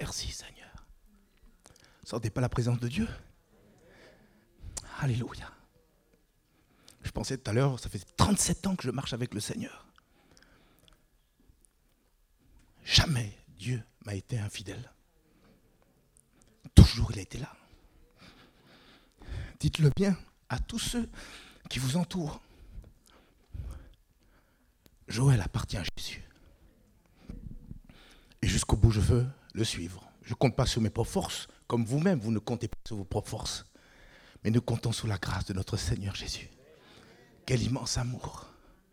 Merci Seigneur. Sentez pas la présence de Dieu? Alléluia. Je pensais tout à l'heure, ça fait 37 ans que je marche avec le Seigneur. Jamais Dieu m'a été infidèle. Toujours il a été là. Dites-le bien à tous ceux qui vous entourent. Joël appartient à Jésus. Et jusqu'au bout, je veux le suivre. Je ne compte pas sur mes propres forces, comme vous-même, vous ne comptez pas sur vos propres forces. Mais nous comptons sur la grâce de notre Seigneur Jésus. Quel immense amour.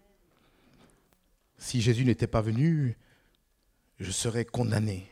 Si Jésus n'était pas venu, je serais condamné.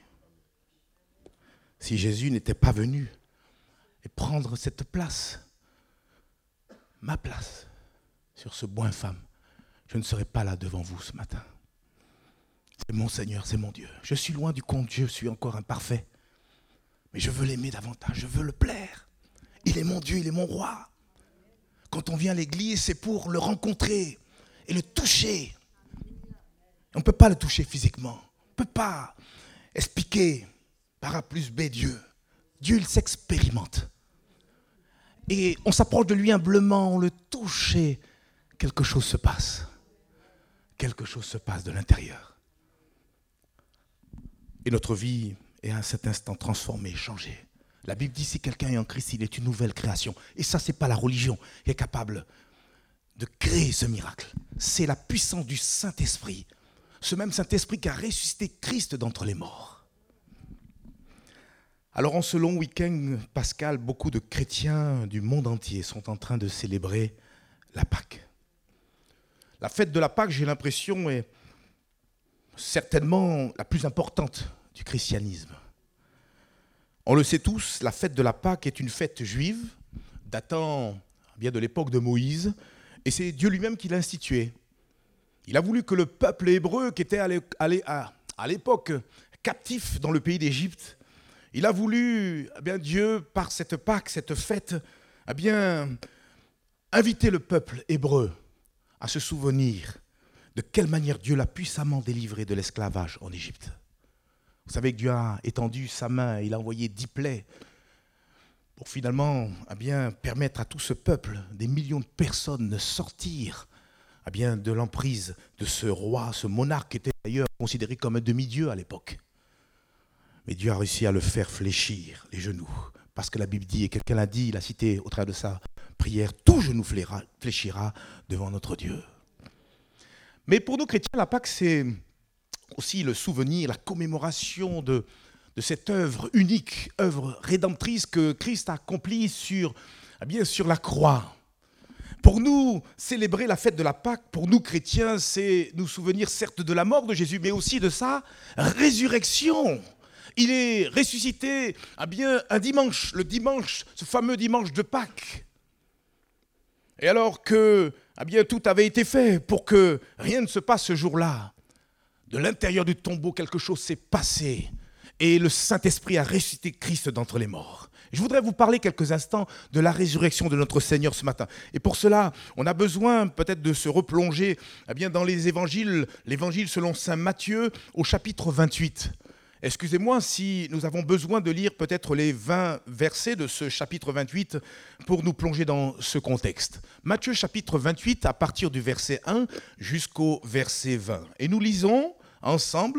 Si Jésus n'était pas venu et prendre cette place, ma place, sur ce banc infâme, je ne serais pas là devant vous ce matin. C'est mon Seigneur, c'est mon Dieu. Je suis loin du compte, je suis encore imparfait. Mais je veux l'aimer davantage, je veux le plaire. Il est mon Dieu, il est mon roi. Quand on vient à l'église, c'est pour le rencontrer et le toucher. On ne peut pas le toucher physiquement. On ne peut pas expliquer par A plus B Dieu. Dieu, il s'expérimente. Et on s'approche de lui humblement, on le touche et quelque chose se passe. Quelque chose se passe de l'intérieur. Et notre vie est à cet instant transformée, changée. La Bible dit si quelqu'un est en Christ, il est une nouvelle création. Et ça, ce n'est pas la religion qui est capable de créer ce miracle. C'est la puissance du Saint-Esprit. Ce même Saint-Esprit qui a ressuscité Christ d'entre les morts. Alors en ce long week-end pascal, beaucoup de chrétiens du monde entier sont en train de célébrer la Pâque. La fête de la Pâque, j'ai l'impression, est certainement la plus importante du christianisme. On le sait tous, la fête de la Pâque est une fête juive datant bien de l'époque de Moïse, et c'est Dieu lui-même qui l'a instituée. Il a voulu que le peuple hébreu, qui était à l'époque captif dans le pays d'Égypte, il a voulu, Dieu, par cette Pâque, cette fête, inviter le peuple hébreu à se souvenir de quelle manière Dieu l'a puissamment délivré de l'esclavage en Égypte. Vous savez que Dieu a étendu sa main, il a envoyé 10 plaies pour finalement permettre à tout ce peuple, des millions de personnes, de sortir de l'emprise de ce roi, ce monarque qui était d'ailleurs considéré comme un demi-dieu à l'époque. Mais Dieu a réussi à le faire fléchir les genoux, parce que la Bible dit, et quelqu'un l'a dit, il a cité au travers de sa prière, tout genou fléchira devant notre Dieu. Mais pour nous chrétiens, la Pâque, c'est aussi le souvenir, la commémoration de cette œuvre unique, œuvre rédemptrice que Christ a accomplie sur la croix. Pour nous, célébrer la fête de la Pâque, pour nous chrétiens, c'est nous souvenir certes de la mort de Jésus, mais aussi de sa résurrection. Il est ressuscité un dimanche, le dimanche, ce fameux dimanche de Pâques. Et alors que tout avait été fait pour que rien ne se passe ce jour-là, de l'intérieur du tombeau, quelque chose s'est passé et le Saint-Esprit a ressuscité Christ d'entre les morts. Je voudrais vous parler quelques instants de la résurrection de notre Seigneur ce matin. Et pour cela, on a besoin peut-être de se replonger dans les évangiles, l'évangile selon saint Matthieu au chapitre 28. Excusez-moi si nous avons besoin de lire peut-être les 20 versets de ce chapitre 28 pour nous plonger dans ce contexte. Matthieu chapitre 28 à partir du verset 1 jusqu'au verset 20. Et nous lisons ensemble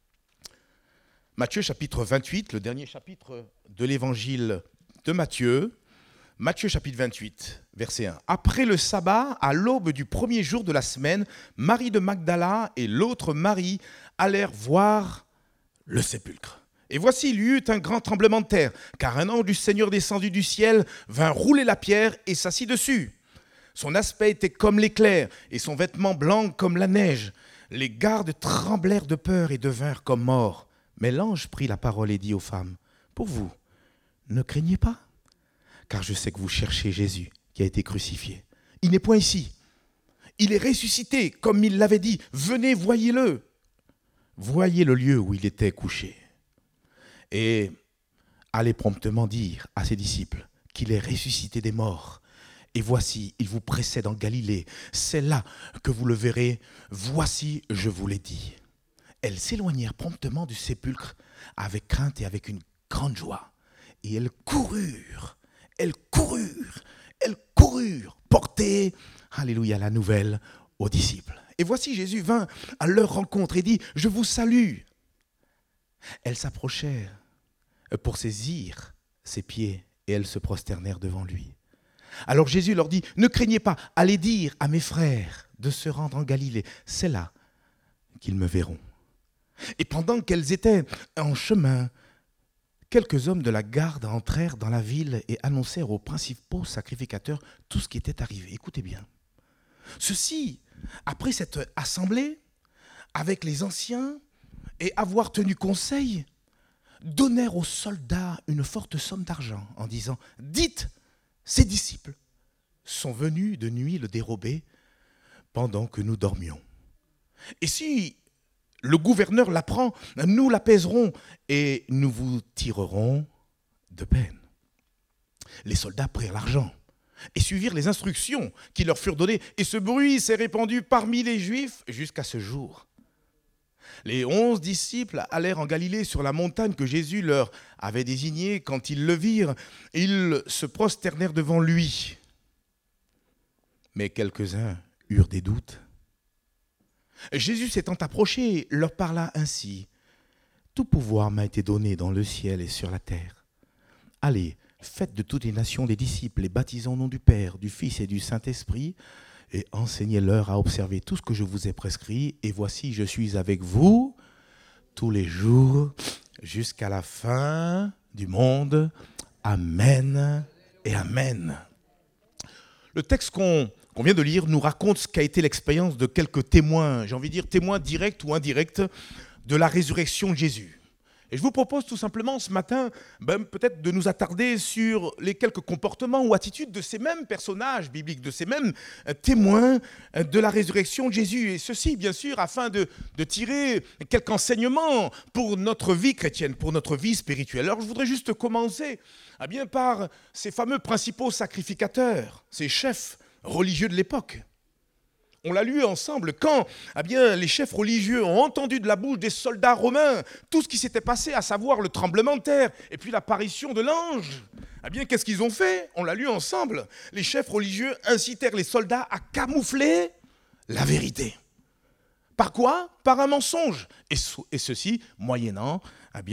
Matthieu chapitre 28, le dernier chapitre de l'évangile de Matthieu. Matthieu chapitre 28, verset 1. Après le sabbat, à l'aube du premier jour de la semaine, Marie de Magdala et l'autre Marie allèrent voir le sépulcre. Et voici, il y eut un grand tremblement de terre, car un ange du Seigneur descendu du ciel vint rouler la pierre et s'assit dessus. Son aspect était comme l'éclair, et son vêtement blanc comme la neige. Les gardes tremblèrent de peur et devinrent comme morts. Mais l'ange prit la parole et dit aux femmes, « Pour vous, ne craignez pas, car je sais que vous cherchez Jésus qui a été crucifié. Il n'est point ici. Il est ressuscité, comme il l'avait dit. Venez, voyez-le. Voyez le lieu où il était couché. Et allez promptement dire à ses disciples qu'il est ressuscité des morts. Et voici, il vous précède en Galilée. C'est là que vous le verrez. Voici, je vous l'ai dit. » elles s'éloignèrent promptement du sépulcre avec crainte et avec une grande joie. Et elles coururent, porter, alléluia, la nouvelle aux disciples. Et voici Jésus vint à leur rencontre et dit, je vous salue. Elles s'approchèrent pour saisir ses pieds et elles se prosternèrent devant lui. Alors Jésus leur dit, ne craignez pas, allez dire à mes frères de se rendre en Galilée. C'est là qu'ils me verront. Et pendant qu'elles étaient en chemin, quelques hommes de la garde entrèrent dans la ville et annoncèrent aux principaux sacrificateurs tout ce qui était arrivé. Écoutez bien. Ceux-ci, après cette assemblée, avec les anciens et avoir tenu conseil, donnèrent aux soldats une forte somme d'argent en disant, dites, ses disciples sont venus de nuit le dérober pendant que nous dormions. Et si le gouverneur l'apprend, nous l'apaiserons et nous vous tirerons de peine. Les soldats prirent l'argent et suivirent les instructions qui leur furent données. Et ce bruit s'est répandu parmi les Juifs jusqu'à ce jour. Les 11 disciples allèrent en Galilée sur la montagne que Jésus leur avait désignée. Quand ils le virent, ils se prosternèrent devant lui. Mais quelques-uns eurent des doutes. Jésus s'étant approché, leur parla ainsi. Tout pouvoir m'a été donné dans le ciel et sur la terre. Allez, faites de toutes les nations des disciples, les baptisant au nom du Père, du Fils et du Saint-Esprit, et enseignez-leur à observer tout ce que je vous ai prescrit. Et voici, je suis avec vous tous les jours jusqu'à la fin du monde. Amen et Amen. Le texte qu'on vient de lire nous raconte ce qu'a été l'expérience de quelques témoins, j'ai envie de dire témoins directs ou indirects, de la résurrection de Jésus. Et je vous propose tout simplement ce matin peut-être de nous attarder sur les quelques comportements ou attitudes de ces mêmes personnages bibliques, de ces mêmes témoins de la résurrection de Jésus. Et ceci, bien sûr, afin de tirer quelques enseignements pour notre vie chrétienne, pour notre vie spirituelle. Alors je voudrais juste commencer par ces fameux principaux sacrificateurs, ces chefs religieux de l'époque. On l'a lu ensemble quand les chefs religieux ont entendu de la bouche des soldats romains tout ce qui s'était passé, à savoir le tremblement de terre et puis l'apparition de l'ange. Qu'est-ce qu'ils ont fait? On l'a lu ensemble. Les chefs religieux incitèrent les soldats à camoufler la vérité. Par quoi? Par un mensonge. Et ceci moyennant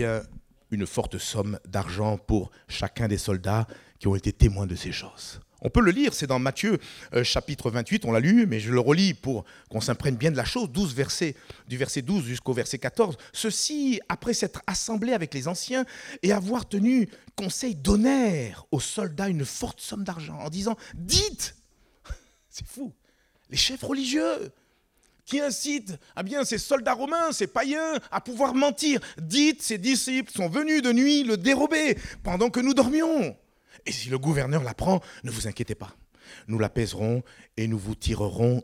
une forte somme d'argent pour chacun des soldats qui ont été témoins de ces choses. On peut le lire, c'est dans Matthieu chapitre 28, on l'a lu, mais je le relis pour qu'on s'imprègne bien de la chose, du verset 12 jusqu'au verset 14. Ceux-ci, après s'être assemblés avec les anciens et avoir tenu conseil, donnèrent aux soldats une forte somme d'argent en disant « Dites !» C'est fou, les chefs religieux qui incitent ces soldats romains, ces païens, à pouvoir mentir. « Dites, ces disciples sont venus de nuit le dérober pendant que nous dormions. » Et si le gouverneur l'apprend, ne vous inquiétez pas. Nous l'apaiserons et nous vous tirerons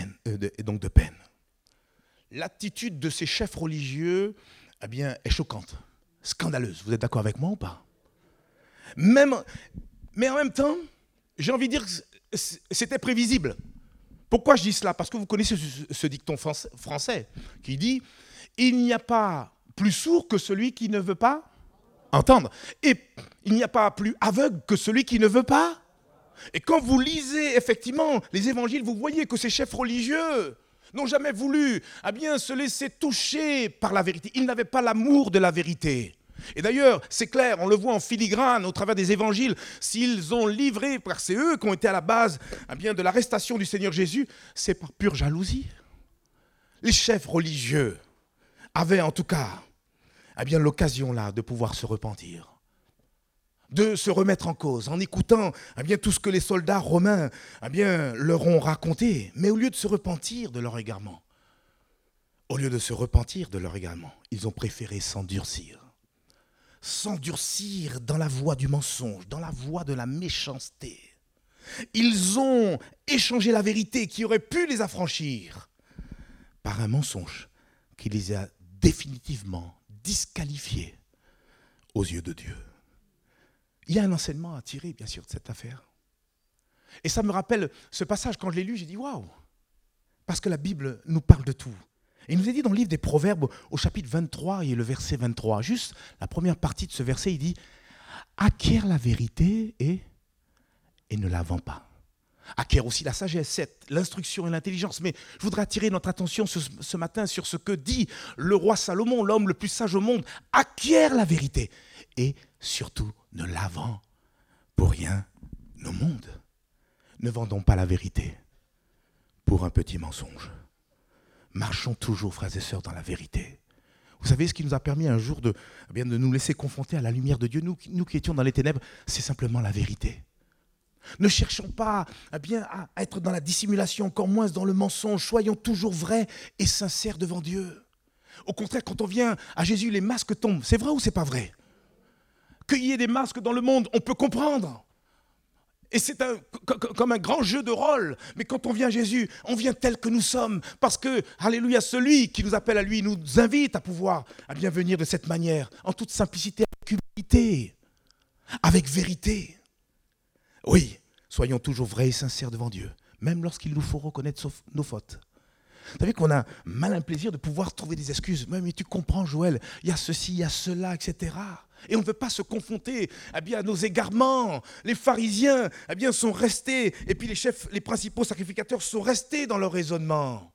de peine. L'attitude de ces chefs religieux est choquante, scandaleuse. Vous êtes d'accord avec moi ou pas? Mais en même temps, j'ai envie de dire que c'était prévisible. Pourquoi je dis cela? Parce que vous connaissez ce dicton français qui dit « Il n'y a pas plus sourd que celui qui ne veut pas entendre. Et il n'y a pas plus aveugle que celui qui ne veut pas. » Et quand vous lisez effectivement les évangiles, vous voyez que ces chefs religieux n'ont jamais voulu se laisser toucher par la vérité. Ils n'avaient pas l'amour de la vérité. Et d'ailleurs, c'est clair, on le voit en filigrane au travers des évangiles, s'ils ont livré, car c'est eux qui ont été à la base de l'arrestation du Seigneur Jésus, c'est par pure jalousie. Les chefs religieux avaient en tout cas l'occasion là de pouvoir se repentir, de se remettre en cause en écoutant tout ce que les soldats romains leur ont raconté. Mais au lieu de se repentir de leur égarement, ils ont préféré s'endurcir dans la voie du mensonge, dans la voie de la méchanceté. Ils ont échangé la vérité qui aurait pu les affranchir par un mensonge qui les a définitivement disqualifiés aux yeux de Dieu. Il y a un enseignement à tirer, bien sûr, de cette affaire. Et ça me rappelle ce passage, quand je l'ai lu, j'ai dit « Waouh !» Parce que la Bible nous parle de tout. Et il nous est dit dans le livre des Proverbes, au chapitre 23 et le verset 23, juste la première partie de ce verset, il dit « Acquiert la vérité et ne la vends pas. » Acquiert aussi la sagesse, l'instruction et l'intelligence. Mais je voudrais attirer notre attention ce matin sur ce que dit le roi Salomon, l'homme le plus sage au monde. Acquiert la vérité et surtout ne la vends pour rien au monde. Ne vendons pas la vérité pour un petit mensonge. Marchons toujours, frères et sœurs, dans la vérité. Vous savez, ce qui nous a permis un jour de nous laisser confronter à la lumière de Dieu, nous qui étions dans les ténèbres, c'est simplement la vérité. Ne cherchons pas à être dans la dissimulation, encore moins dans le mensonge. Soyons toujours vrais et sincères devant Dieu. Au contraire, quand on vient à Jésus, les masques tombent. C'est vrai ou c'est pas vrai? Qu'il y ait des masques dans le monde, on peut comprendre. Et c'est comme un grand jeu de rôle. Mais quand on vient à Jésus, on vient tel que nous sommes. Parce que, alléluia, celui qui nous appelle à lui nous invite à pouvoir bien venir de cette manière, en toute simplicité, avec humilité, avec vérité. Oui, soyons toujours vrais et sincères devant Dieu, même lorsqu'il nous faut reconnaître nos fautes. Vous savez qu'on a malin plaisir de pouvoir trouver des excuses. Mais tu comprends, Joël, il y a ceci, il y a cela, etc. Et on ne veut pas se confronter à nos égarements. Les pharisiens sont restés, et puis les principaux sacrificateurs sont restés dans leur raisonnement.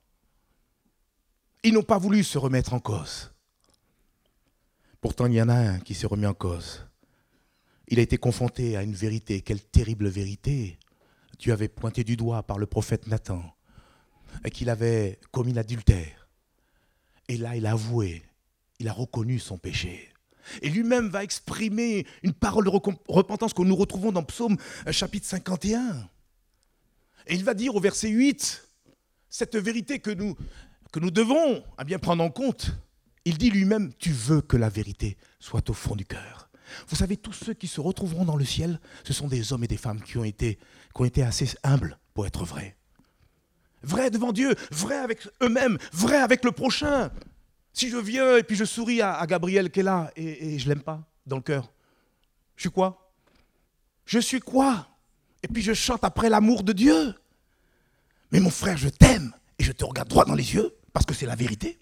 Ils n'ont pas voulu se remettre en cause. Pourtant, il y en a un qui s'est remis en cause. Il a été confronté à une vérité. Quelle terrible vérité. Dieu avait pointé du doigt par le prophète Nathan et qu'il avait commis l'adultère. Et là, il a avoué, il a reconnu son péché. Et lui-même va exprimer une parole de repentance que nous retrouvons dans Psaume chapitre 51. Et il va dire au verset 8, cette vérité que nous devons prendre en compte. Il dit lui-même, tu veux que la vérité soit au fond du cœur. Vous savez, tous ceux qui se retrouveront dans le ciel, ce sont des hommes et des femmes qui ont été assez humbles pour être vrais. Vrais devant Dieu, vrais avec eux-mêmes, vrais avec le prochain. Si je viens et puis je souris à Gabriel qui est là et je ne l'aime pas dans le cœur, je suis quoi? Je suis quoi? Et puis je chante après l'amour de Dieu. Mais mon frère, je t'aime et je te regarde droit dans les yeux parce que c'est la vérité.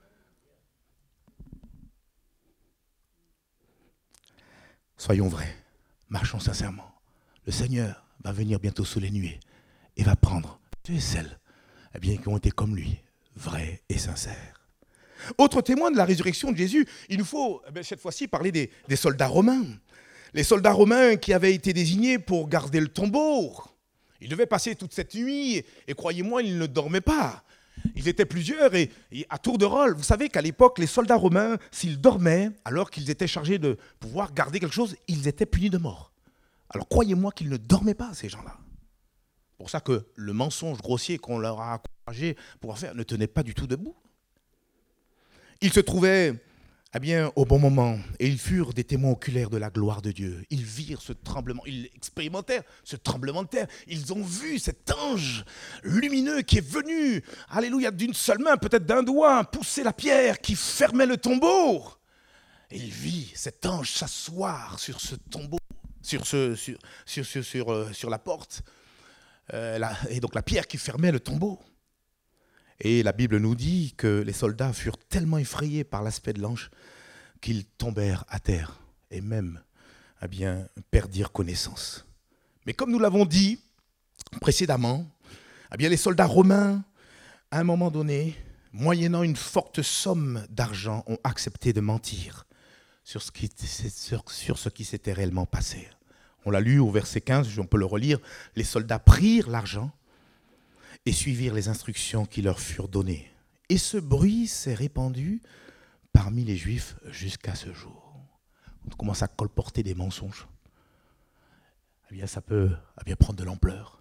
Soyons vrais, marchons sincèrement. Le Seigneur va venir bientôt sous les nuées et va prendre ceux et celles qui ont été comme lui, vrais et sincères. Autre témoin de la résurrection de Jésus, il nous faut cette fois-ci parler des soldats romains. Les soldats romains qui avaient été désignés pour garder le tombeau. Ils devaient passer toute cette nuit et croyez-moi, ils ne dormaient pas. Ils étaient plusieurs et à tour de rôle. Vous savez qu'à l'époque, les soldats romains, s'ils dormaient, alors qu'ils étaient chargés de pouvoir garder quelque chose, ils étaient punis de mort. Alors croyez-moi qu'ils ne dormaient pas, ces gens-là. C'est pour ça que le mensonge grossier qu'on leur a encouragé pour faire ne tenait pas du tout debout. Ils se trouvaient au bon moment et ils furent des témoins oculaires de la gloire de Dieu. Ils virent ce tremblement, ils expérimentèrent ce tremblement de terre. Ils ont vu cet ange lumineux qui est venu, alléluia, d'une seule main, peut-être d'un doigt, pousser la pierre qui fermait le tombeau. Et il vit cet ange s'asseoir sur ce tombeau, sur la porte, et donc la pierre qui fermait le tombeau. Et la Bible nous dit que les soldats furent tellement effrayés par l'aspect de l'ange qu'ils tombèrent à terre et même perdirent connaissance. Mais comme nous l'avons dit précédemment, les soldats romains, à un moment donné, moyennant une forte somme d'argent, ont accepté de mentir sur ce qui s'était réellement passé. On l'a lu au verset 15, on peut le relire. Les soldats prirent l'argent et suivirent les instructions qui leur furent données. Et ce bruit s'est répandu parmi les Juifs jusqu'à ce jour. On commence à colporter des mensonges. Ça peut prendre de l'ampleur.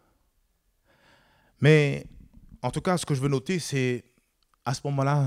Mais en tout cas, ce que je veux noter, c'est à ce moment-là,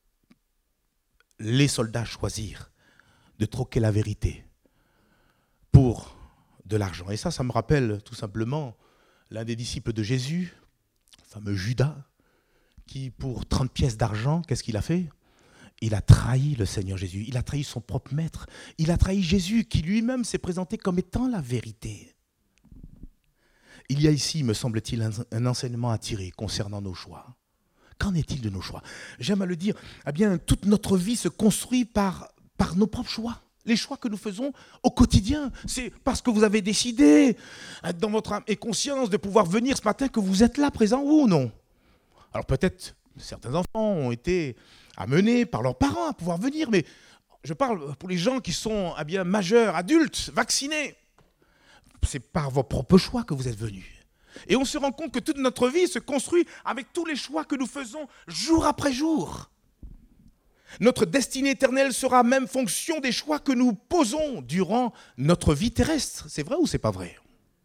les soldats choisirent de troquer la vérité pour de l'argent. Et ça me rappelle tout simplement l'un des disciples de Jésus, le fameux Judas, qui pour 30 pièces d'argent, qu'est-ce qu'il a fait? Il a trahi le Seigneur Jésus, il a trahi son propre maître, il a trahi Jésus qui lui-même s'est présenté comme étant la vérité. Il y a ici, me semble-t-il, un enseignement à tirer concernant nos choix. Qu'en est-il de nos choix? J'aime à le dire, eh bien, toute notre vie se construit par nos propres choix. Les choix que nous faisons au quotidien, c'est parce que vous avez décidé, dans votre âme et conscience, de pouvoir venir ce matin que vous êtes là, présent ou non. Alors peut-être, certains enfants ont été amenés par leurs parents à pouvoir venir, mais je parle pour les gens qui sont bien majeurs, adultes, vaccinés. C'est par vos propres choix que vous êtes venus. Et on se rend compte que toute notre vie se construit avec tous les choix que nous faisons jour après jour. Notre destinée éternelle sera même fonction des choix que nous posons durant notre vie terrestre. C'est vrai ou c'est pas vrai?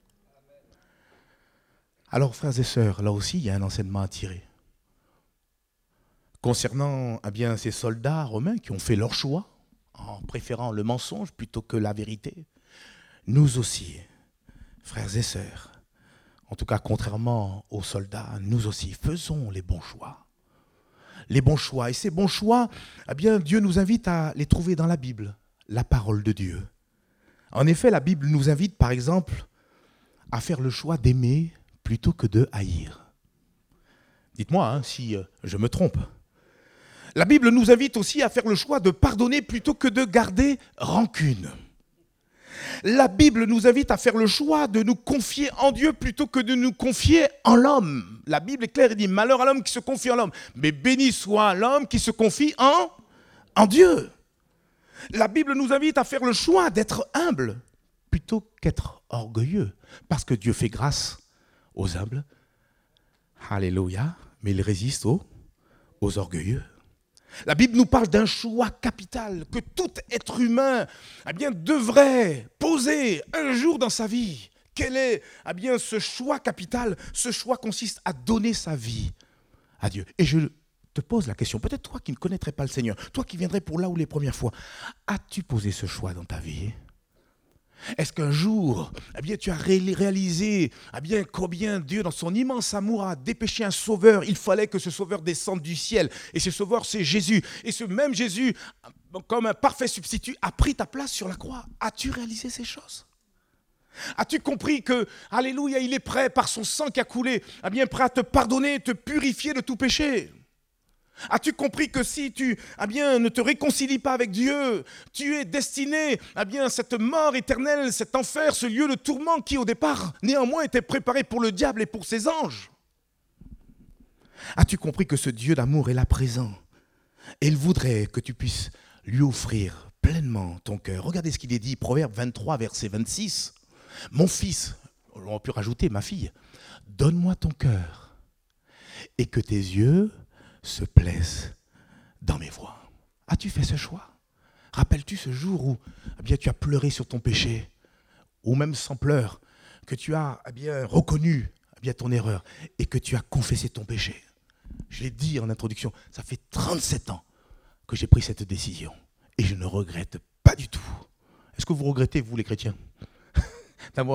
Alors, frères et sœurs, là aussi, il y a un enseignement à tirer. Concernant bien, ces soldats romains qui ont fait leur choix, en préférant le mensonge plutôt que la vérité, nous aussi, frères et sœurs, en tout cas contrairement aux soldats, nous aussi faisons les bons choix. Les bons choix. Et ces bons choix, eh bien, Dieu nous invite à les trouver dans la Bible, la parole de Dieu. En effet, la Bible nous invite, par exemple, à faire le choix d'aimer plutôt que de haïr. Dites-moi si je me trompe. La Bible nous invite aussi à faire le choix de pardonner plutôt que de garder rancune. La Bible nous invite à faire le choix de nous confier en Dieu plutôt que de nous confier en l'homme. La Bible est claire et dit « Malheur à l'homme qui se confie en l'homme ». Mais béni soit l'homme qui se confie en Dieu. La Bible nous invite à faire le choix d'être humble plutôt qu'être orgueilleux. Parce que Dieu fait grâce aux humbles. Alléluia. Mais il résiste aux orgueilleux. La Bible nous parle d'un choix capital que tout être humain devrait poser un jour dans sa vie. Quel est ce choix capital? Ce choix consiste à donner sa vie à Dieu. Et je te pose la question, peut-être toi qui ne connaîtrais pas le Seigneur, toi qui viendrais pour là ou les premières fois, as-tu posé ce choix dans ta vie? Est-ce qu'un jour, tu as réalisé combien Dieu, dans son immense amour, a dépêché un sauveur? Il fallait que ce sauveur descende du ciel. Et ce sauveur, c'est Jésus. Et ce même Jésus, comme un parfait substitut, a pris ta place sur la croix. As-tu réalisé ces choses? As-tu compris que, alléluia, il est prêt, par son sang qui a coulé, prêt à te pardonner, te purifier de tout péché? As-tu compris que si tu ne te réconcilies pas avec Dieu, tu es destiné à cette mort éternelle, cet enfer, ce lieu de tourment qui au départ néanmoins était préparé pour le diable et pour ses anges? As-tu compris que ce Dieu d'amour est là présent et il voudrait que tu puisses lui offrir pleinement ton cœur? Regardez ce qu'il est dit, Proverbe 23, verset 26. Mon fils, on aurait pu rajouter ma fille, donne-moi ton cœur et que tes yeux se plaise dans mes voies. As-tu fait ce choix? Rappelles-tu ce jour où tu as pleuré sur ton péché, ou même sans pleurs, que tu as reconnu ton erreur et que tu as confessé ton péché? Je l'ai dit en introduction, ça fait 37 ans que j'ai pris cette décision et je ne regrette pas du tout. Est-ce que vous regrettez, vous les chrétiens, d'avoir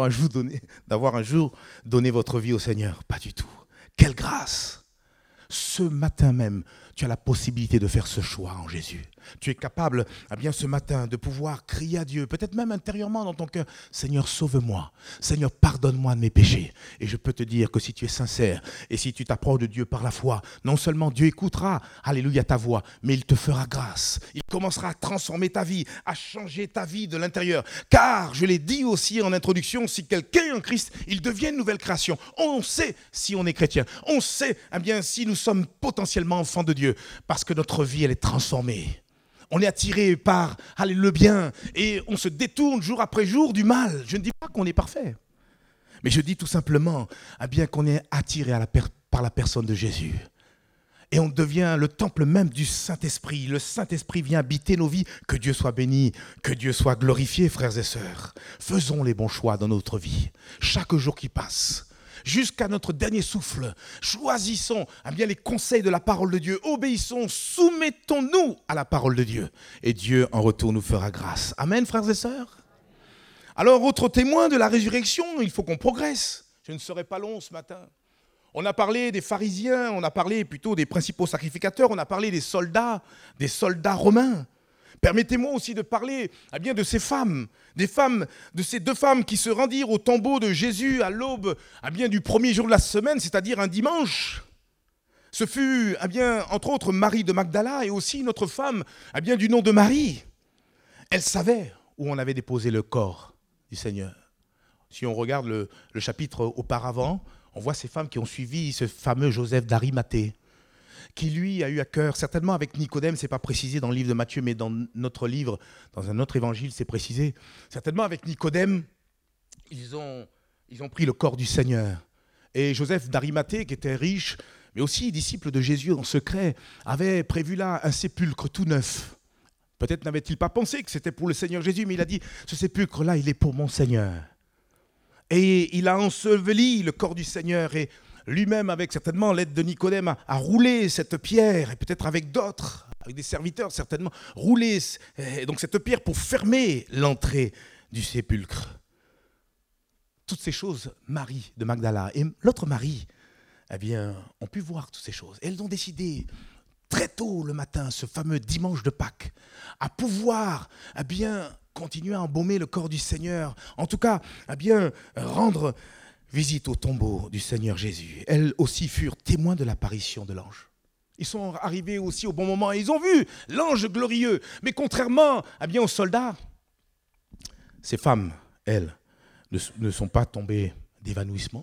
un jour donné votre vie au Seigneur? Pas du tout. Quelle grâce! Ce matin même, tu as la possibilité de faire ce choix en Jésus. Tu es capable, ce matin, de pouvoir crier à Dieu, peut-être même intérieurement dans ton cœur, « Seigneur, sauve-moi. Seigneur, pardonne-moi de mes péchés. » Et je peux te dire que si tu es sincère et si tu t'approches de Dieu par la foi, non seulement Dieu écoutera, alléluia, ta voix, mais il te fera grâce. Il commencera à transformer ta vie, à changer ta vie de l'intérieur. Car, je l'ai dit aussi en introduction, si quelqu'un est en Christ, il devient une nouvelle création. On sait si on est chrétien. On sait si nous sommes potentiellement enfants de Dieu. Parce que notre vie, elle est transformée. On est attiré par le bien et on se détourne jour après jour du mal. Je ne dis pas qu'on est parfait, mais je dis tout simplement qu'on est attiré par la personne de Jésus. Et on devient le temple même du Saint-Esprit. Le Saint-Esprit vient habiter nos vies. Que Dieu soit béni, que Dieu soit glorifié, frères et sœurs. Faisons les bons choix dans notre vie. Chaque jour qui passe, jusqu'à notre dernier souffle, choisissons les conseils de la parole de Dieu. Obéissons, soumettons-nous à la parole de Dieu. Et Dieu, en retour, nous fera grâce. Amen, frères et sœurs. Alors, autre témoin de la résurrection, il faut qu'on progresse. Je ne serai pas long ce matin. On a parlé des pharisiens, on a parlé plutôt des principaux sacrificateurs, on a parlé des soldats romains. Permettez-moi aussi de parler de ces femmes, de ces deux femmes qui se rendirent au tombeau de Jésus à l'aube du premier jour de la semaine, c'est-à-dire un dimanche. Ce fut, entre autres, Marie de Magdala et aussi une autre femme, du nom de Marie. Elle savait où on avait déposé le corps du Seigneur. Si on regarde le chapitre auparavant, on voit ces femmes qui ont suivi ce fameux Joseph d'Arimathée, qui lui a eu à cœur, certainement avec Nicodème, ce n'est pas précisé dans le livre de Matthieu, mais dans notre livre, dans un autre évangile, c'est précisé. Certainement avec Nicodème, ils ont pris le corps du Seigneur. Et Joseph d'Arimathée, qui était riche, mais aussi disciple de Jésus en secret, avait prévu là un sépulcre tout neuf. Peut-être n'avait-il pas pensé que c'était pour le Seigneur Jésus, mais il a dit, ce sépulcre-là, il est pour mon Seigneur. Et il a enseveli le corps du Seigneur et lui-même, avec certainement l'aide de Nicodème, a roulé cette pierre, et peut-être avec d'autres, avec des serviteurs certainement, roulé donc cette pierre pour fermer l'entrée du sépulcre. Toutes ces choses, Marie de Magdala et l'autre Marie, ont pu voir toutes ces choses. Elles ont décidé très tôt le matin, ce fameux dimanche de Pâques, à pouvoir continuer à embaumer le corps du Seigneur, en tout cas rendre visite au tombeau du Seigneur Jésus. Elles aussi furent témoins de l'apparition de l'ange. Ils sont arrivés aussi au bon moment et ils ont vu l'ange glorieux. Mais contrairement aux soldats, ces femmes, elles, ne sont pas tombées d'évanouissement.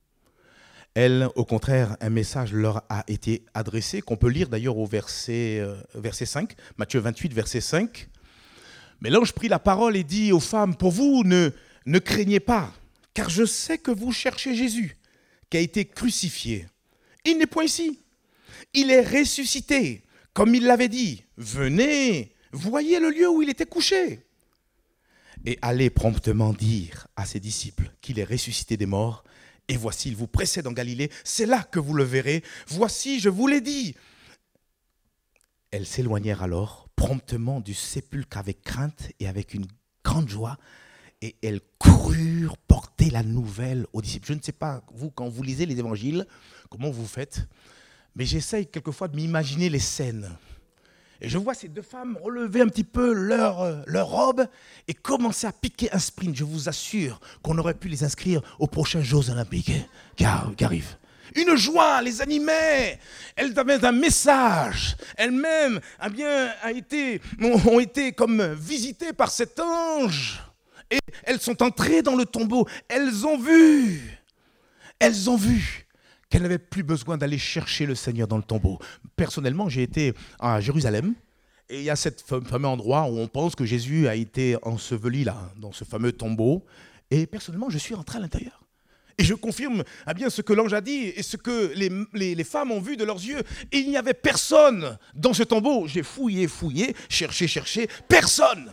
Elles, au contraire, un message leur a été adressé, qu'on peut lire d'ailleurs au verset 5, Matthieu 28, verset 5. Mais l'ange prit la parole et dit aux femmes, pour vous, ne craignez pas, car je sais que vous cherchez Jésus, qui a été crucifié. Il n'est point ici. Il est ressuscité, comme il l'avait dit. Venez, voyez le lieu où il était couché. Et allez promptement dire à ses disciples qu'il est ressuscité des morts. Et voici, il vous précède en Galilée. C'est là que vous le verrez. Voici, je vous l'ai dit. Elles s'éloignèrent alors promptement du sépulcre avec crainte et avec une grande joie. Et elles coururent porter la nouvelle aux disciples. Je ne sais pas, vous, quand vous lisez les évangiles, comment vous faites, mais j'essaye quelquefois de m'imaginer les scènes. Et je vois ces deux femmes relever un petit peu leur robe et commencer à piquer un sprint. Je vous assure qu'on aurait pu les inscrire aux prochains Jeux Olympiques qui arrivent. Une joie les animait. Elles avaient un message. Elles-mêmes ont été comme visitées par cet ange. Et elles sont entrées dans le tombeau. Elles ont vu qu'elles n'avaient plus besoin d'aller chercher le Seigneur dans le tombeau. Personnellement, j'ai été à Jérusalem. Et il y a ce fameux endroit où on pense que Jésus a été enseveli là, dans ce fameux tombeau. Et personnellement, je suis rentré à l'intérieur. Et je confirme ce que l'ange a dit et ce que les femmes ont vu de leurs yeux. Et il n'y avait personne dans ce tombeau. J'ai fouillé, cherché, personne.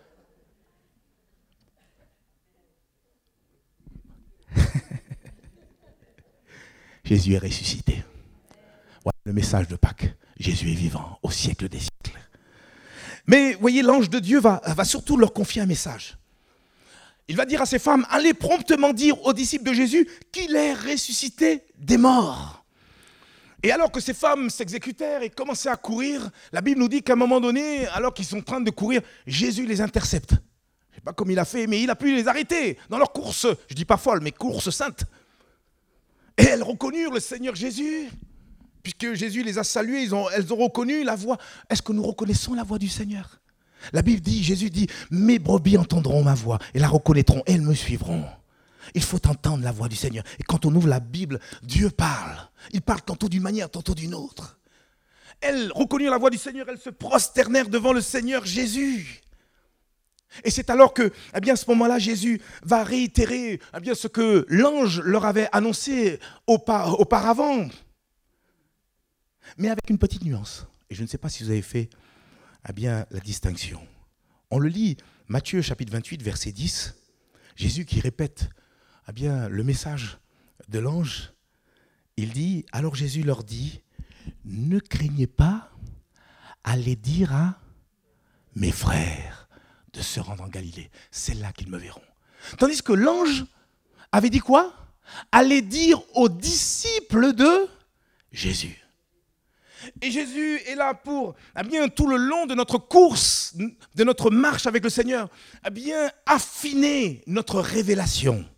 Jésus est ressuscité. Voilà le message de Pâques. Jésus est vivant au siècle des siècles. Mais voyez, l'ange de Dieu va surtout leur confier un message. Il va dire à ces femmes, allez promptement dire aux disciples de Jésus qu'il est ressuscité des morts. Et alors que ces femmes s'exécutèrent et commençaient à courir, la Bible nous dit qu'à un moment donné, alors qu'ils sont en train de courir, Jésus les intercepte. Je ne sais pas comment il a fait, mais il a pu les arrêter dans leur course, je ne dis pas folle, mais course sainte. Et elles reconnurent le Seigneur Jésus, puisque Jésus les a salués, elles ont reconnu la voix. Est-ce que nous reconnaissons la voix du Seigneur ? La Bible dit, Jésus dit, mes brebis entendront ma voix et la reconnaîtront et elles me suivront. Il faut entendre la voix du Seigneur. Et quand on ouvre la Bible, Dieu parle. Il parle tantôt d'une manière, tantôt d'une autre. Elles reconnurent la voix du Seigneur, elles se prosternèrent devant le Seigneur Jésus. Et c'est alors que, à ce moment-là, Jésus va réitérer ce que l'ange leur avait annoncé auparavant. Mais avec une petite nuance. Et je ne sais pas si vous avez fait la distinction. On le lit, Matthieu chapitre 28, verset 10. Jésus qui répète le message de l'ange. Il dit, alors Jésus leur dit, ne craignez pas, allez dire à mes frères de se rendre en Galilée. C'est là qu'ils me verront. Tandis que l'ange avait dit quoi ? Allez dire aux disciples de Jésus. Et Jésus est là pour, tout le long de notre course, de notre marche avec le Seigneur, affiner notre révélation.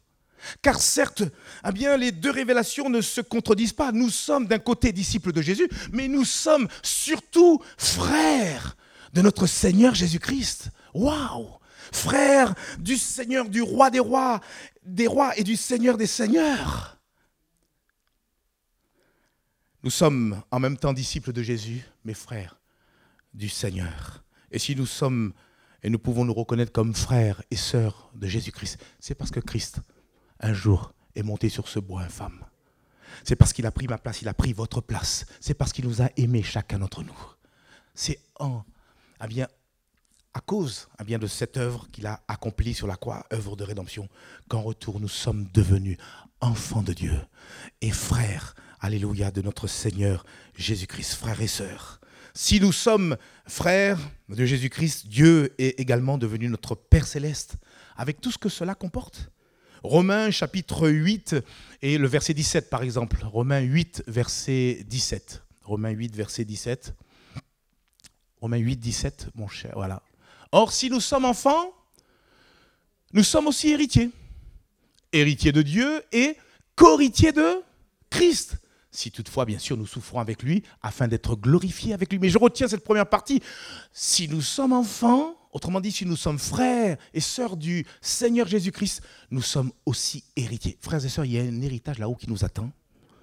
Car certes, eh bien, les deux révélations ne se contredisent pas. Nous sommes d'un côté disciples de Jésus, mais nous sommes surtout frères de notre Seigneur Jésus-Christ. Waouh! Frères du Seigneur, du roi des rois et du Seigneur des seigneurs. Nous sommes en même temps disciples de Jésus, mais frères du Seigneur. Et si nous sommes, et nous pouvons nous reconnaître comme frères et sœurs de Jésus-Christ, c'est parce que Christ, un jour, est monté sur ce bois infâme. C'est parce qu'il a pris ma place, il a pris votre place. C'est parce qu'il nous a aimés chacun d'entre nous. C'est à cause de cette œuvre qu'il a accomplie sur la croix, œuvre de rédemption, qu'en retour nous sommes devenus enfants de Dieu et frères, alléluia, de notre Seigneur Jésus-Christ, frères et sœurs. Si nous sommes frères de Jésus-Christ, Dieu est également devenu notre Père céleste, avec tout ce que cela comporte. Romains chapitre 8 et le verset 17 par exemple. Romains 8 verset 17. Romains 8 verset 17. Romains 8, 17, mon cher, voilà. Or, si nous sommes enfants, nous sommes aussi héritiers. Héritiers de Dieu et co-héritiers de Christ. Si toutefois, bien sûr, nous souffrons avec lui afin d'être glorifiés avec lui. Mais je retiens cette première partie. Si nous sommes enfants, autrement dit, si nous sommes frères et sœurs du Seigneur Jésus-Christ, nous sommes aussi héritiers. Frères et sœurs, il y a un héritage là-haut qui nous attend.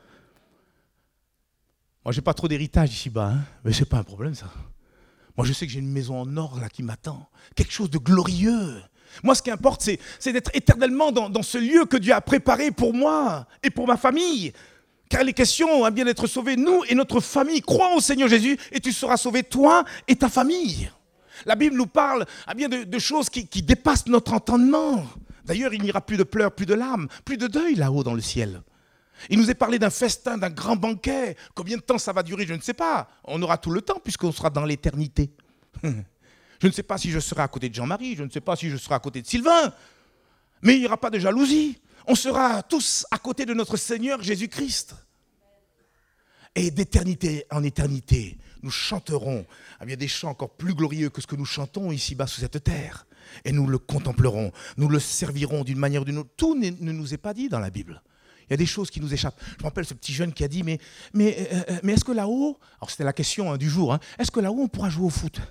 Moi, je n'ai pas trop d'héritage ici-bas, mais ce n'est pas un problème, ça. Moi, je sais que j'ai une maison en or là qui m'attend. Quelque chose de glorieux. Moi, ce qui importe, c'est d'être éternellement dans ce lieu que Dieu a préparé pour moi et pour ma famille. Car il est question bien d'être sauvés, nous et notre famille. Crois au Seigneur Jésus et tu seras sauvé, toi et ta famille. La Bible nous parle bien de choses qui dépassent notre entendement. D'ailleurs, il n'y aura plus de pleurs, plus de larmes, plus de deuil là-haut dans le ciel. Il nous est parlé d'un festin, d'un grand banquet. Combien de temps ça va durer, je ne sais pas. On aura tout le temps puisqu'on sera dans l'éternité. Je ne sais pas si je serai à côté de Jean-Marie, je ne sais pas si je serai à côté de Sylvain. Mais il n'y aura pas de jalousie. On sera tous à côté de notre Seigneur Jésus-Christ. Et d'éternité en éternité, nous chanterons des chants encore plus glorieux que ce que nous chantons ici-bas sous cette terre. Et nous le contemplerons, nous le servirons d'une manière ou d'une autre. Tout ne nous est pas dit dans la Bible. Il y a des choses qui nous échappent. Je me rappelle ce petit jeune qui a dit, mais est-ce que là-haut, alors c'était la question du jour, est-ce que là-haut on pourra jouer au foot?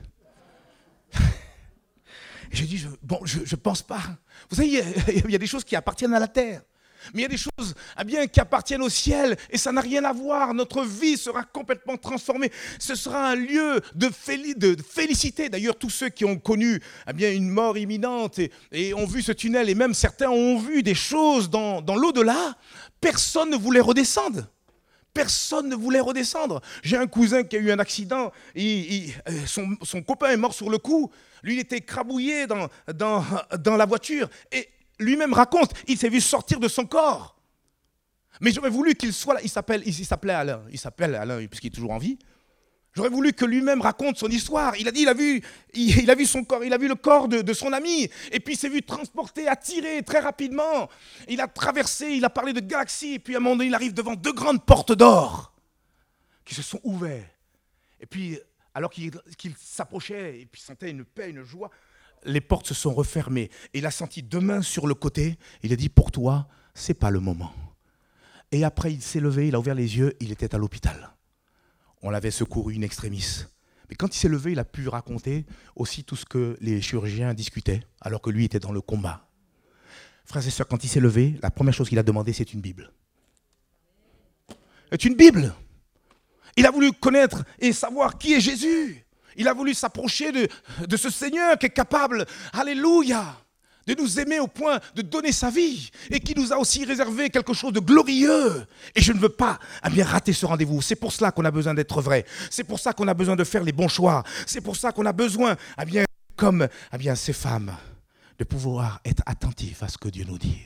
Et j'ai dit, je pense pas. Vous savez, il y a des choses qui appartiennent à la terre. Mais il y a des choses qui appartiennent au ciel et ça n'a rien à voir. Notre vie sera complètement transformée. Ce sera un lieu de félicité. D'ailleurs, tous ceux qui ont connu une mort imminente et ont vu ce tunnel, et même certains ont vu des choses dans l'au-delà, personne ne voulait redescendre. Personne ne voulait redescendre. J'ai un cousin qui a eu un accident. Son copain est mort sur le coup. Lui, il était écrabouillé dans la voiture. Et lui-même raconte, il s'est vu sortir de son corps. Mais j'aurais voulu qu'il soit là. Il s'appelait Alain. Il s'appelle Alain puisqu'il est toujours en vie. J'aurais voulu que lui-même raconte son histoire. Il a dit, il a vu son corps, il a vu le corps de son ami. Et puis il s'est vu transporté, attiré très rapidement. Il a traversé, il a parlé de galaxies. Et puis à un moment donné, il arrive devant deux grandes portes d'or qui se sont ouvertes. Et puis, alors qu'il s'approchait et puis sentait une paix, une joie, les portes se sont refermées. Et il a senti deux mains sur le côté. Il a dit, pour toi, c'est pas le moment. Et après, il s'est levé, il a ouvert les yeux, il était à l'hôpital. On l'avait secouru in extremis. Mais quand il s'est levé, il a pu raconter aussi tout ce que les chirurgiens discutaient, alors que lui était dans le combat. Frères et sœurs, quand il s'est levé, la première chose qu'il a demandé, c'est une Bible. C'est une Bible. Il a voulu connaître et savoir qui est Jésus. Il a voulu s'approcher de ce Seigneur qui est capable, alléluia, de nous aimer au point de donner sa vie et qui nous a aussi réservé quelque chose de glorieux. Et je ne veux pas rater ce rendez-vous. C'est pour cela qu'on a besoin d'être vrai. C'est pour ça qu'on a besoin de faire les bons choix. C'est pour ça qu'on a besoin, comme ces femmes, de pouvoir être attentifs à ce que Dieu nous dit.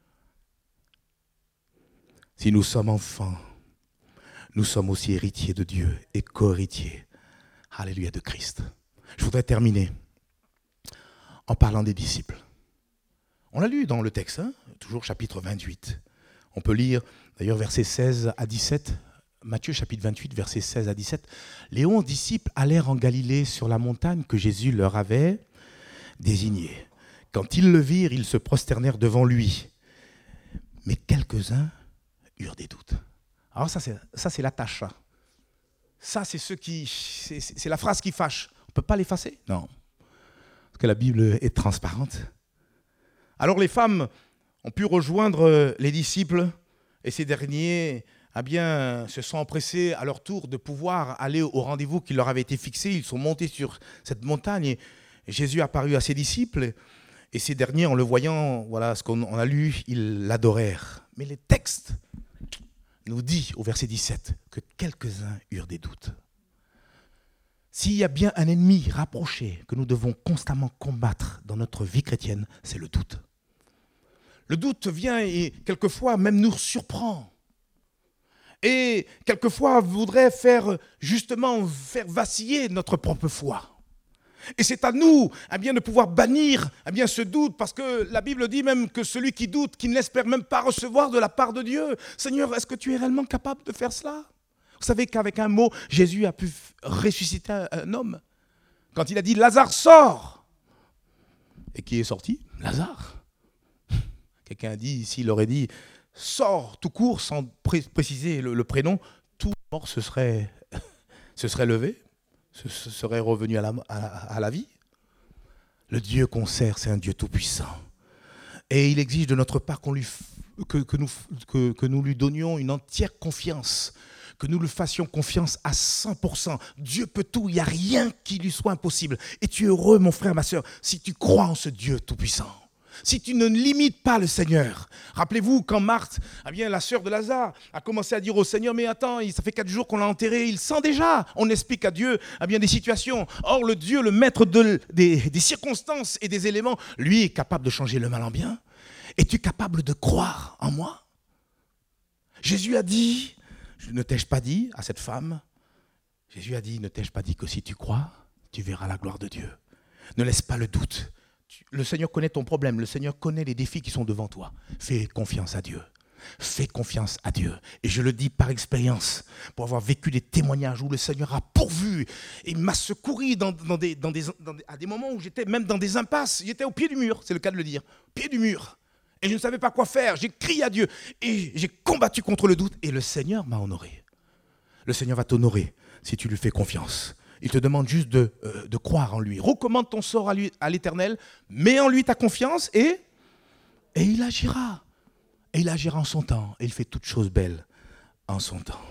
Si nous sommes enfants, nous sommes aussi héritiers de Dieu et co-héritiers, alléluia, de Christ. Je voudrais terminer en parlant des disciples. On l'a lu dans le texte, toujours chapitre 28. On peut lire d'ailleurs versets 16 à 17, Matthieu chapitre 28, versets 16 à 17. Les 11 disciples allèrent en Galilée sur la montagne que Jésus leur avait désignée. Quand ils le virent, ils se prosternèrent devant lui. Mais quelques-uns eurent des doutes. Alors ça c'est la tâche. Ça, c'est la phrase qui fâche. On ne peut pas l'effacer? Non. Parce que la Bible est transparente. Alors les femmes ont pu rejoindre les disciples et ces derniers se sont empressés à leur tour de pouvoir aller au rendez-vous qui leur avait été fixé. Ils sont montés sur cette montagne et Jésus apparut à ses disciples et ces derniers, en le voyant, voilà ce qu'on a lu, ils l'adorèrent. Mais les textes nous dit au verset 17 que quelques-uns eurent des doutes. S'il y a bien un ennemi rapproché que nous devons constamment combattre dans notre vie chrétienne, c'est le doute. Le doute vient et quelquefois même nous surprend. Et quelquefois voudrait faire vaciller notre propre foi. Et c'est à nous de pouvoir bannir ce doute, parce que la Bible dit même que celui qui doute, qui ne l'espère même pas recevoir de la part de Dieu. Seigneur, est-ce que tu es réellement capable de faire cela? Vous savez qu'avec un mot, Jésus a pu ressusciter un homme. Quand il a dit « Lazare, sort !» Et qui est sorti? Lazare. Quelqu'un a dit, s'il aurait dit « Sors !» tout court, sans préciser le prénom, tout mort se serait levé. Ce serait revenu à la vie. Le Dieu qu'on sert, c'est un Dieu tout-puissant. Et il exige de notre part que nous lui donnions une entière confiance, que nous lui fassions confiance à 100%. Dieu peut tout, il n'y a rien qui lui soit impossible. Et tu es heureux, mon frère, ma soeur, si tu crois en ce Dieu tout-puissant. Si tu ne limites pas le Seigneur. Rappelez-vous quand Marthe, la sœur de Lazare, a commencé à dire au Seigneur, mais attends, ça fait 4 jours qu'on l'a enterré, il sent déjà. On explique à Dieu des situations. Or, le Dieu, le maître des circonstances et des éléments, lui est capable de changer le mal en bien. Es-tu capable de croire en moi? Jésus a dit, ne t'ai-je pas dit à cette femme, Jésus a dit, ne t'ai-je pas dit que si tu crois, tu verras la gloire de Dieu. Ne laisse pas le doute. Le Seigneur connaît ton problème, le Seigneur connaît les défis qui sont devant toi. Fais confiance à Dieu. Fais confiance à Dieu. Et je le dis par expérience, pour avoir vécu des témoignages où le Seigneur a pourvu et m'a secouru à des moments où j'étais même dans des impasses. J'étais au pied du mur, c'est le cas de le dire, au pied du mur. Et je ne savais pas quoi faire. J'ai crié à Dieu et j'ai combattu contre le doute. Et le Seigneur m'a honoré. Le Seigneur va t'honorer si tu lui fais confiance. Il te demande juste de croire en lui. Recommande ton sort à l'Éternel, mets en lui ta confiance et il agira. Et il agira en son temps. Et il fait toutes choses belles en son temps.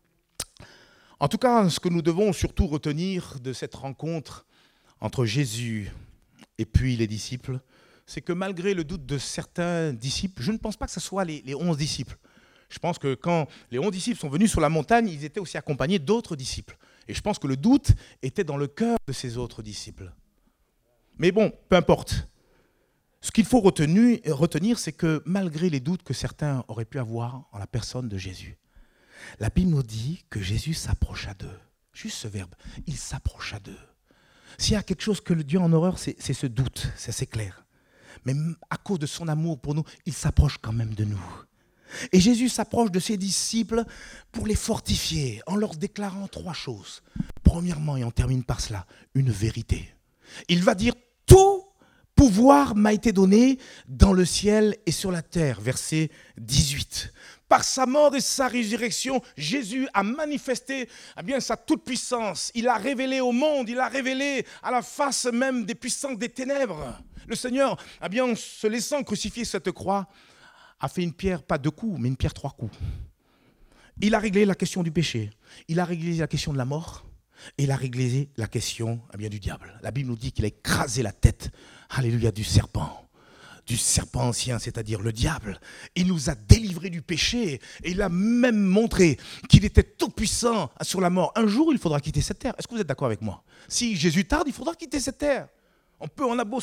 En tout cas, ce que nous devons surtout retenir de cette rencontre entre Jésus et puis les disciples, c'est que malgré le doute de certains disciples, je ne pense pas que ce soit les 11 disciples. Je pense que quand les 11 disciples sont venus sur la montagne, ils étaient aussi accompagnés d'autres disciples. Et je pense que le doute était dans le cœur de ces autres disciples. Mais bon, peu importe. Ce qu'il faut retenir, c'est que malgré les doutes que certains auraient pu avoir en la personne de Jésus, la Bible nous dit que Jésus s'approcha d'eux. Juste ce verbe, il s'approcha d'eux. S'il y a quelque chose que le Dieu en horreur, c'est ce doute, c'est assez clair. Mais à cause de son amour pour nous, il s'approche quand même de nous. Et Jésus s'approche de ses disciples pour les fortifier en leur déclarant 3 choses. Premièrement, et on termine par cela, une vérité. Il va dire « Tout pouvoir m'a été donné dans le ciel et sur la terre », verset 18. Par sa mort et sa résurrection, Jésus a manifesté sa toute-puissance. Il a révélé au monde, il a révélé à la face même des puissances des ténèbres. Le Seigneur, en se laissant crucifier cette croix, a fait une pierre, pas 2 coups, mais une pierre 3 coups. Il a réglé la question du péché, il a réglé la question de la mort, et il a réglé la question du diable. La Bible nous dit qu'il a écrasé la tête, alléluia, du serpent ancien, c'est-à-dire le diable. Il nous a délivrés du péché, et il a même montré qu'il était tout puissant sur la mort. Un jour, il faudra quitter cette terre. Est-ce que vous êtes d'accord avec moi? Si Jésus tarde, il faudra quitter cette terre. On a beau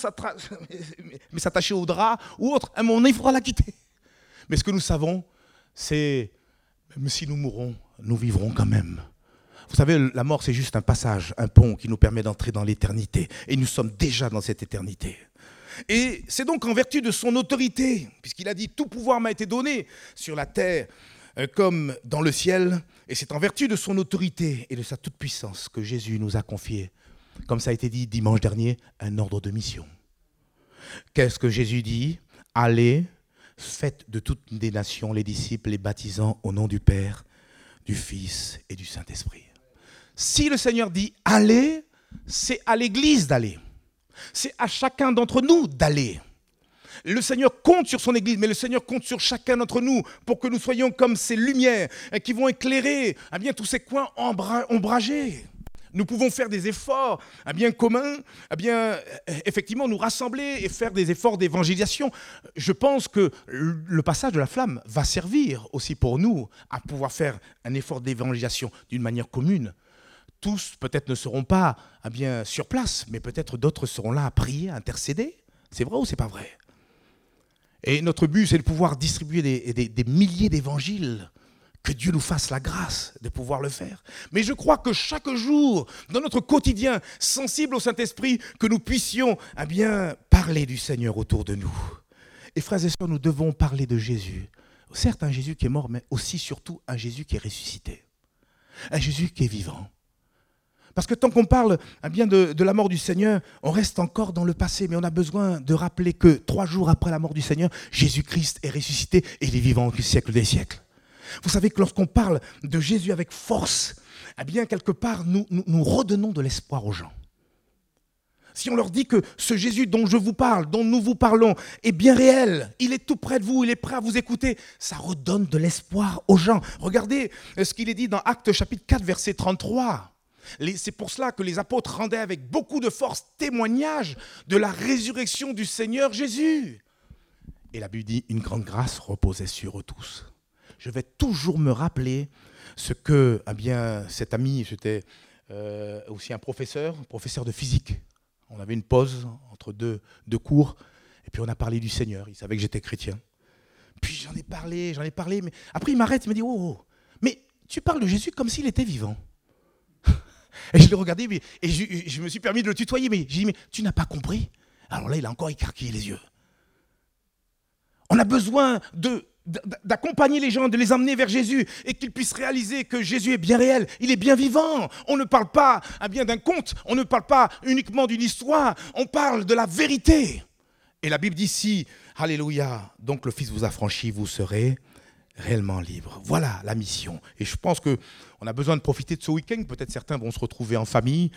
s'attacher au drap ou autre, à un moment donné, il faudra la quitter. Mais ce que nous savons, c'est, même si nous mourrons, nous vivrons quand même. Vous savez, la mort, c'est juste un passage, un pont qui nous permet d'entrer dans l'éternité. Et nous sommes déjà dans cette éternité. Et c'est donc en vertu de son autorité, puisqu'il a dit « Tout pouvoir m'a été donné sur la terre comme dans le ciel ». Et c'est en vertu de son autorité et de sa toute-puissance que Jésus nous a confié, comme ça a été dit dimanche dernier, un ordre de mission. Qu'est-ce que Jésus dit? Allez faites de toutes les nations les disciples, les baptisant au nom du Père, du Fils et du Saint-Esprit. Si le Seigneur dit « allez », c'est à l'Église d'aller. C'est à chacun d'entre nous d'aller. Le Seigneur compte sur son Église, mais le Seigneur compte sur chacun d'entre nous pour que nous soyons comme ces lumières qui vont éclairer tous ces coins ombragés. Nous pouvons faire des efforts communs, effectivement nous rassembler et faire des efforts d'évangélisation. Je pense que le passage de la flamme va servir aussi pour nous à pouvoir faire un effort d'évangélisation d'une manière commune. Tous peut-être ne seront pas sur place, mais peut-être d'autres seront là à prier, à intercéder. C'est vrai ou c'est pas vrai? Et notre but, c'est de pouvoir distribuer des milliers d'évangiles. Que Dieu nous fasse la grâce de pouvoir le faire. Mais je crois que chaque jour, dans notre quotidien, sensible au Saint-Esprit, que nous puissions parler du Seigneur autour de nous. Et frères et sœurs, nous devons parler de Jésus. Certes, un Jésus qui est mort, mais aussi surtout un Jésus qui est ressuscité. Un Jésus qui est vivant. Parce que tant qu'on parle de la mort du Seigneur, on reste encore dans le passé, mais on a besoin de rappeler que 3 jours après la mort du Seigneur, Jésus-Christ est ressuscité et il est vivant au siècle des siècles. Vous savez que lorsqu'on parle de Jésus avec force, quelque part, nous redonnons de l'espoir aux gens. Si on leur dit que ce Jésus dont je vous parle, dont nous vous parlons, est bien réel, il est tout près de vous, il est prêt à vous écouter, ça redonne de l'espoir aux gens. Regardez ce qu'il est dit dans Actes chapitre 4, verset 33. C'est pour cela que les apôtres rendaient avec beaucoup de force témoignage de la résurrection du Seigneur Jésus. Et la Bible dit, une grande grâce reposait sur eux tous. Je vais toujours me rappeler ce que, cet ami, c'était aussi un professeur de physique. On avait une pause entre deux cours, et puis on a parlé du Seigneur. Il savait que j'étais chrétien. Puis j'en ai parlé, mais après il m'arrête, il me dit, oh, mais tu parles de Jésus comme s'il était vivant. Et je l'ai regardé, et je me suis permis de le tutoyer, mais j'ai dit, mais tu n'as pas compris? Alors là, il a encore écarquillé les yeux. On a besoin d'accompagner les gens, de les emmener vers Jésus et qu'ils puissent réaliser que Jésus est bien réel, il est bien vivant. On ne parle pas d'un conte, on ne parle pas uniquement d'une histoire, on parle de la vérité. Et la Bible dit ici, alléluia, donc le Fils vous a franchi, vous serez réellement libre. Voilà la mission. Et je pense qu'on a besoin de profiter de ce week-end, peut-être certains vont se retrouver en famille,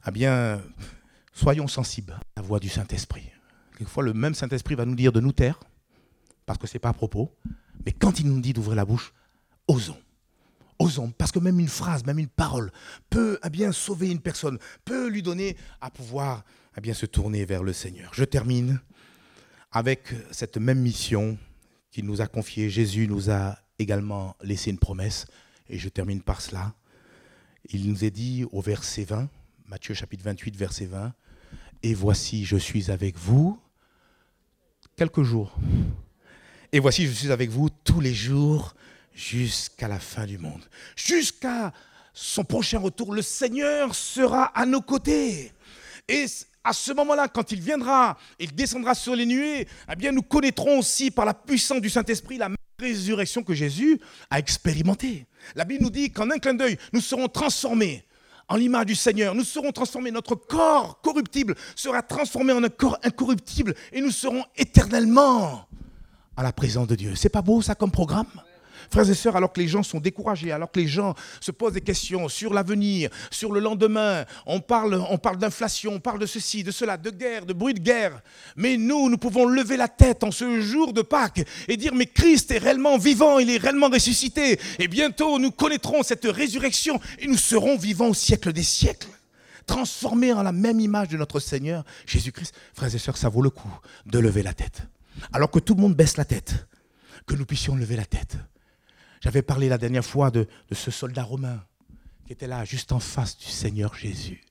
soyons sensibles à la voix du Saint-Esprit. Quelquefois, le même Saint-Esprit va nous dire de nous taire, parce que ce n'est pas à propos, mais quand il nous dit d'ouvrir la bouche, osons. Osons, parce que même une phrase, même une parole peut sauver une personne, peut lui donner à pouvoir se tourner vers le Seigneur. Je termine avec cette même mission qu'il nous a confiée. Jésus nous a également laissé une promesse, et je termine par cela. Il nous est dit au verset 20, Matthieu chapitre 28, verset 20, « Et voici, je suis avec vous quelques jours. Et voici, je suis avec vous tous les jours jusqu'à la fin du monde. » Jusqu'à son prochain retour, le Seigneur sera à nos côtés. Et à ce moment-là, quand il viendra, il descendra sur les nuées, nous connaîtrons aussi par la puissance du Saint-Esprit la résurrection que Jésus a expérimentée. La Bible nous dit qu'en un clin d'œil, nous serons transformés en l'image du Seigneur. Nous serons transformés, notre corps corruptible sera transformé en un corps incorruptible et nous serons éternellement à la présence de Dieu. C'est pas beau ça comme programme? Frères et sœurs, alors que les gens sont découragés, alors que les gens se posent des questions sur l'avenir, sur le lendemain, on parle d'inflation, on parle de ceci, de cela, de guerre, de bruit de guerre. Mais nous pouvons lever la tête en ce jour de Pâques et dire, mais Christ est réellement vivant, il est réellement ressuscité. Et bientôt, nous connaîtrons cette résurrection et nous serons vivants au siècle des siècles, transformés en la même image de notre Seigneur Jésus-Christ. Frères et sœurs, ça vaut le coup de lever la tête. Alors que tout le monde baisse la tête, que nous puissions lever la tête. J'avais parlé la dernière fois de ce soldat romain qui était là, juste en face du Seigneur Jésus.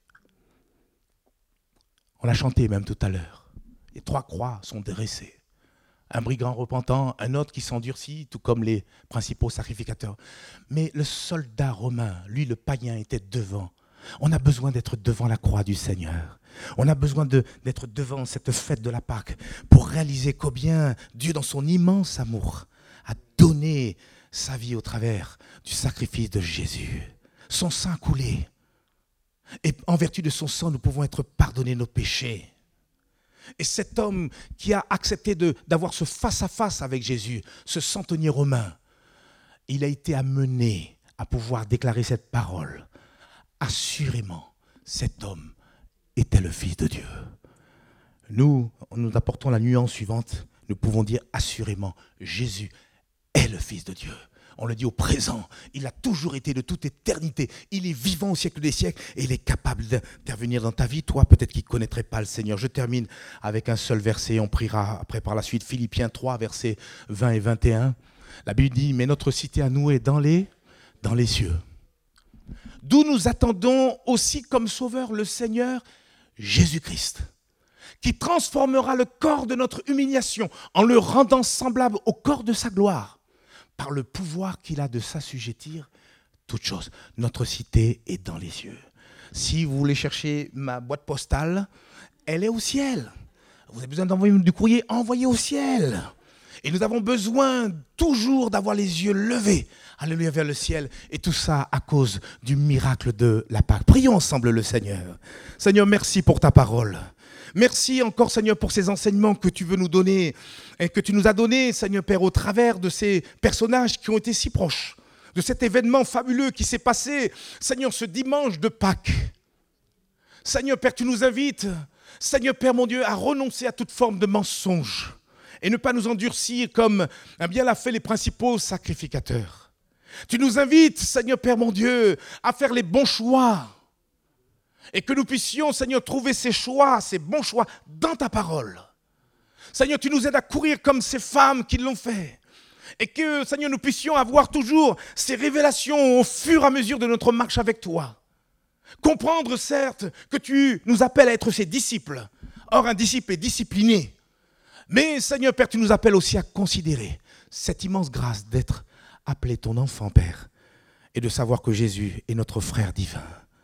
On l'a chanté même tout à l'heure. Les 3 croix sont dressées. Un brigand repentant, un autre qui s'endurcit, tout comme les principaux sacrificateurs. Mais le soldat romain, lui le païen, était devant. On a besoin d'être devant la croix du Seigneur. On a besoin d'être devant cette fête de la Pâque pour réaliser combien Dieu, dans son immense amour, a donné sa vie au travers du sacrifice de Jésus. Son sang coulé. Et en vertu de son sang, nous pouvons être pardonnés nos péchés. Et cet homme qui a accepté d'avoir ce face-à-face avec Jésus, ce centenier romain, il a été amené à pouvoir déclarer cette parole. Assurément, cet homme était le Fils de Dieu. Nous apportons la nuance suivante. Nous pouvons dire assurément, Jésus est le Fils de Dieu. On le dit au présent, il a toujours été de toute éternité. Il est vivant au siècle des siècles et il est capable d'intervenir dans ta vie. Toi, peut-être qu'il ne connaîtrait pas le Seigneur. Je termine avec un seul verset. On priera après par la suite. Philippiens 3, versets 20 et 21. La Bible dit, mais notre cité à nous est dans les cieux. D'où nous attendons aussi comme sauveur le Seigneur Jésus-Christ, qui transformera le corps de notre humiliation en le rendant semblable au corps de sa gloire, par le pouvoir qu'il a de s'assujettir toutes choses. Notre cité est dans les cieux. Si vous voulez chercher ma boîte postale, elle est au ciel. Vous avez besoin d'envoyer du courrier, envoyez au ciel. Et nous avons besoin toujours d'avoir les yeux levés, alléluia, vers le ciel. Et tout ça à cause du miracle de la Pâque. Prions ensemble le Seigneur. Seigneur, merci pour ta parole. Merci encore, Seigneur, pour ces enseignements que tu veux nous donner et que tu nous as donnés, Seigneur Père, au travers de ces personnages qui ont été si proches, de cet événement fabuleux qui s'est passé, Seigneur, ce dimanche de Pâques. Seigneur Père, tu nous invites, Seigneur Père, mon Dieu, à renoncer à toute forme de mensonge et ne pas nous endurcir comme bien l'a fait les principaux sacrificateurs. Tu nous invites, Seigneur Père, mon Dieu, à faire les bons choix. Et que nous puissions, Seigneur, trouver ces choix, ces bons choix dans ta parole. Seigneur, tu nous aides à courir comme ces femmes qui l'ont fait. Et que, Seigneur, nous puissions avoir toujours ces révélations au fur et à mesure de notre marche avec toi. Comprendre, certes, que tu nous appelles à être ses disciples. Or, un disciple est discipliné. Mais, Seigneur Père, tu nous appelles aussi à considérer cette immense grâce d'être appelé ton enfant, Père, et de savoir que Jésus est notre frère divin.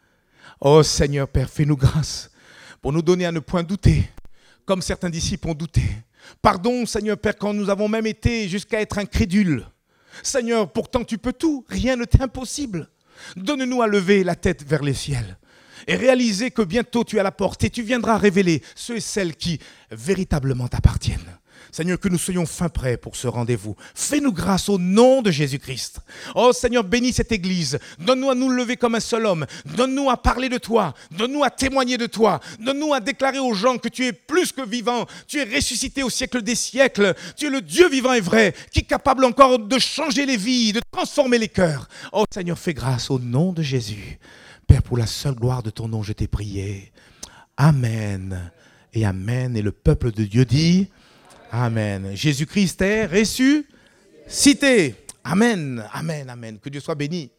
Oh Seigneur Père, fais-nous grâce pour nous donner à ne point douter, comme certains disciples ont douté. Pardon Seigneur Père, quand nous avons même été jusqu'à être incrédules. Seigneur, pourtant tu peux tout, rien ne t'est impossible. Donne-nous à lever la tête vers les ciels et réaliser que bientôt tu es à la porte et tu viendras révéler ceux et celles qui véritablement t'appartiennent. Seigneur, que nous soyons fin prêts pour ce rendez-vous. Fais-nous grâce au nom de Jésus-Christ. Oh Seigneur, bénis cette église. Donne-nous à nous lever comme un seul homme. Donne-nous à parler de toi. Donne-nous à témoigner de toi. Donne-nous à déclarer aux gens que tu es plus que vivant. Tu es ressuscité au siècle des siècles. Tu es le Dieu vivant et vrai, qui est capable encore de changer les vies, de transformer les cœurs. Oh Seigneur, fais grâce au nom de Jésus. Père, pour la seule gloire de ton nom, je t'ai prié. Amen et amen. Et le peuple de Dieu dit... Amen. Jésus-Christ est ressuscité. Amen, amen, amen. Que Dieu soit béni.